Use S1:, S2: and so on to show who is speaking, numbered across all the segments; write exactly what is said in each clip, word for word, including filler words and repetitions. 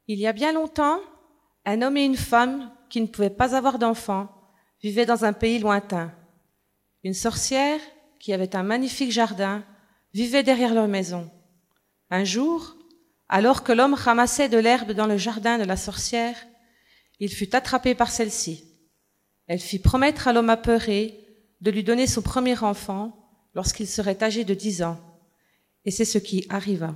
S1: Il y a bien longtemps, un homme et une femme qui ne pouvaient pas avoir d'enfants vivaient dans un pays lointain. Une sorcière, qui avait un magnifique jardin, vivait derrière leur maison. Un jour, alors que l'homme ramassait de l'herbe dans le jardin de la sorcière, il fut attrapé par celle-ci. Elle fit promettre à l'homme apeuré de lui donner son premier enfant lorsqu'il serait âgé de dix ans. Et c'est ce qui arriva.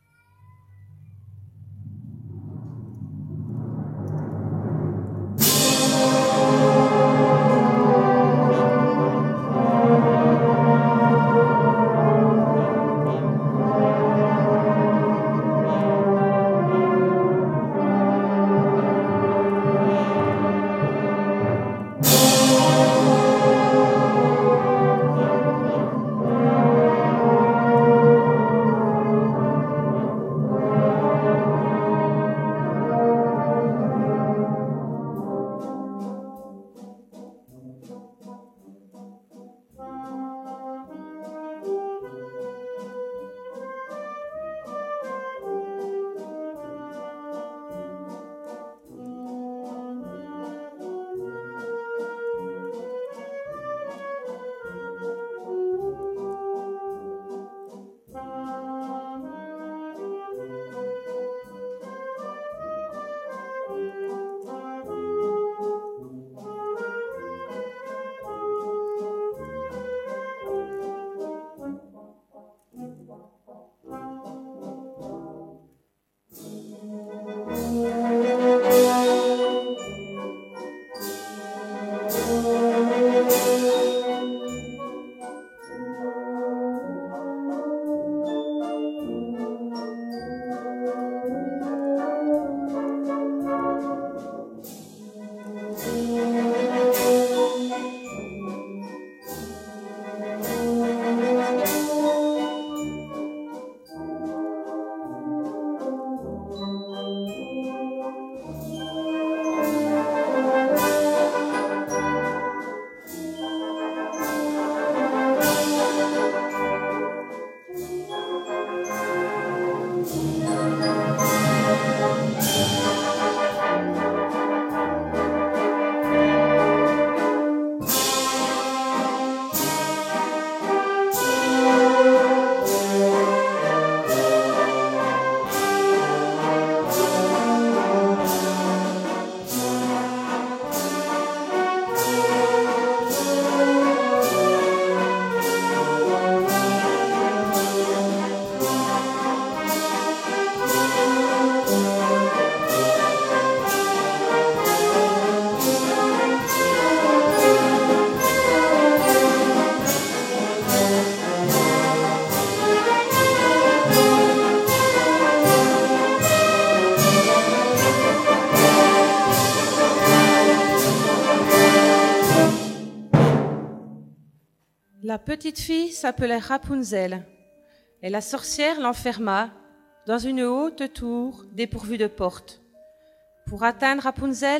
S1: La petite fille s'appelait Rapunzel, et la sorcière l'enferma dans une haute tour dépourvue de porte. Pour atteindre Rapunzel,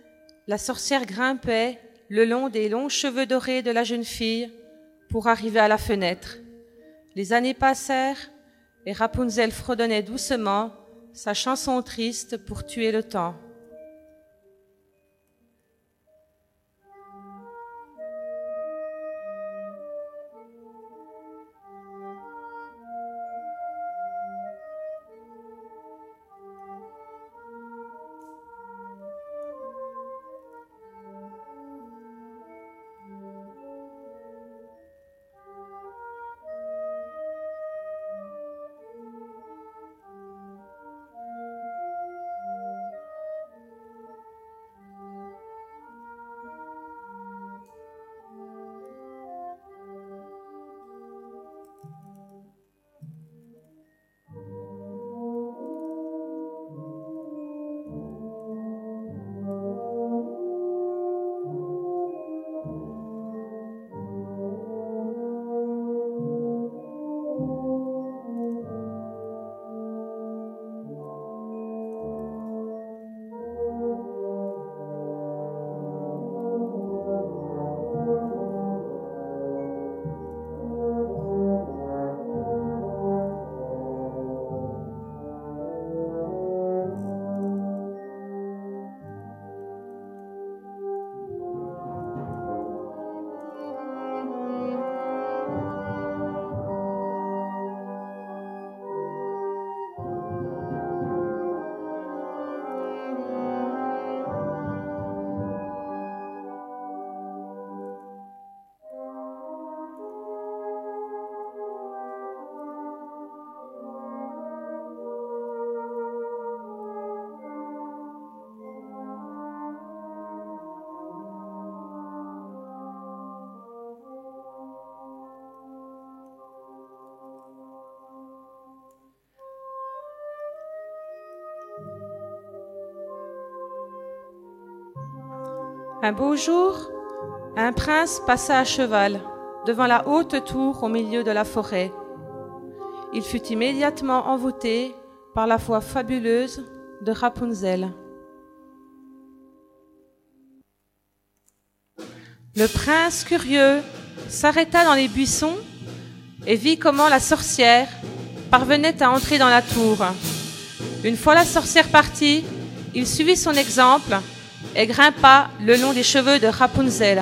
S1: la sorcière grimpait le long des longs cheveux dorés de la jeune fille pour arriver à la fenêtre. Les années passèrent et Rapunzel fredonnait doucement sa chanson triste pour tuer le temps. Un beau jour, un prince passa à cheval devant la haute tour au milieu de la forêt. Il fut immédiatement envoûté par la voix fabuleuse de Rapunzel. Le prince, curieux, s'arrêta dans les buissons et vit comment la sorcière parvenait à entrer dans la tour. Une fois la sorcière partie, il suivit son exemple et grimpa le long des cheveux de Rapunzel.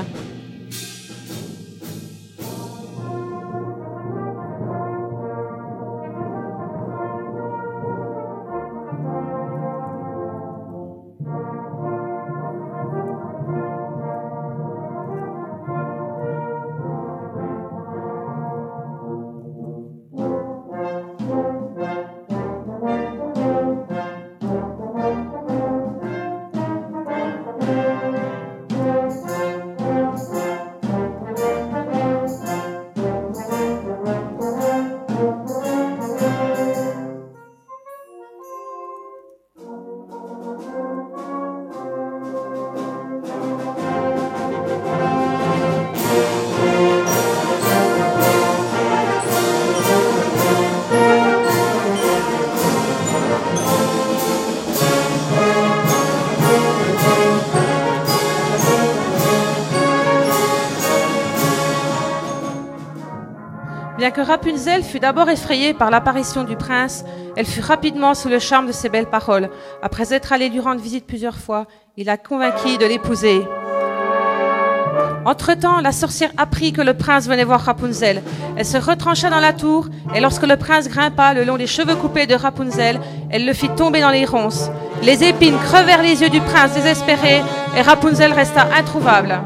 S1: Bien que Rapunzel fût d'abord effrayée par l'apparition du prince, elle fut rapidement sous le charme de ses belles paroles. Après être allée lui rendre visite plusieurs fois, il la convainquit de l'épouser. Entre-temps, la sorcière apprit que le prince venait voir Rapunzel. Elle se retrancha dans la tour, et lorsque le prince grimpa le long des cheveux coupés de Rapunzel, elle le fit tomber dans les ronces. Les épines crevèrent les yeux du prince désespéré, et Rapunzel resta introuvable.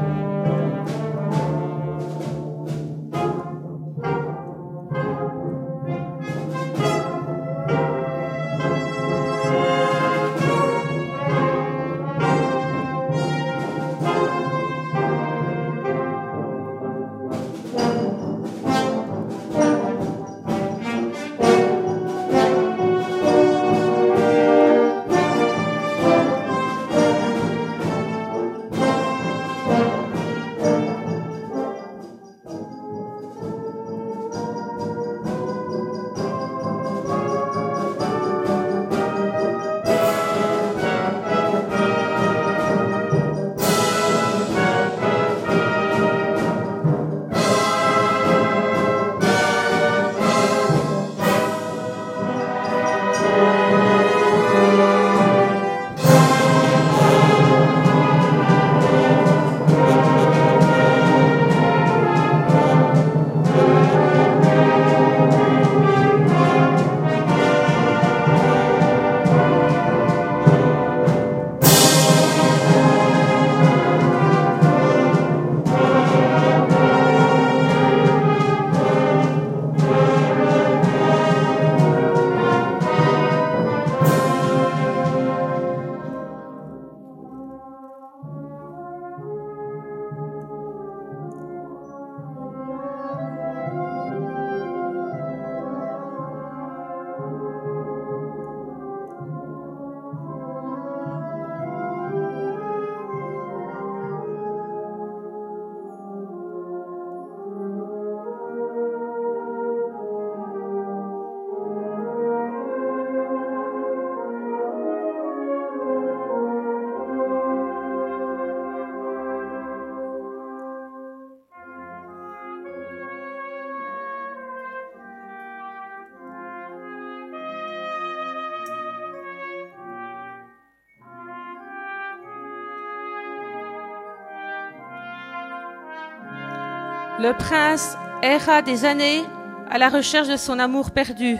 S1: Le prince erra des années à la recherche de son amour perdu.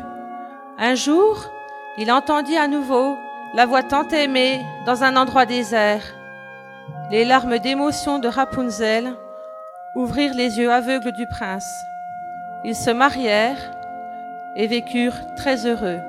S1: Un jour, il entendit à nouveau la voix tant aimée dans un endroit désert. Les larmes d'émotion de Rapunzel ouvrirent les yeux aveugles du prince. Ils se marièrent et vécurent très heureux.